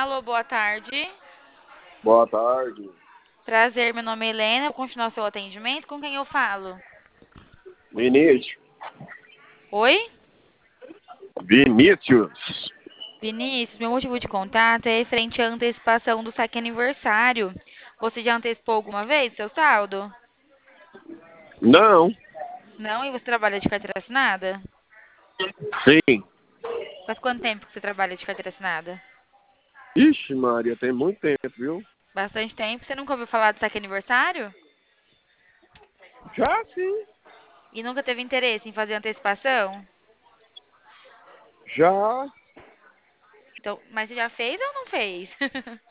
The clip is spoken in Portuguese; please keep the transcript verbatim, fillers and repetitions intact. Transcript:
Alô, boa tarde. Boa tarde. Prazer, meu nome é Helena. Vou continuar seu atendimento. Com quem eu falo? Vinícius. Oi? Vinícius. Vinícius, meu motivo de contato é referente à antecipação do saque aniversário. Você já antecipou alguma vez seu saldo? Não. Não? E você trabalha de carteira assinada? Sim. Faz quanto tempo que você trabalha de carteira assinada? Ixi, Maria, tem muito tempo, viu? Bastante tempo. Você nunca ouviu falar do saque aniversário? Já sim. E nunca teve interesse em fazer antecipação? Já. Então, mas você já fez ou não fez?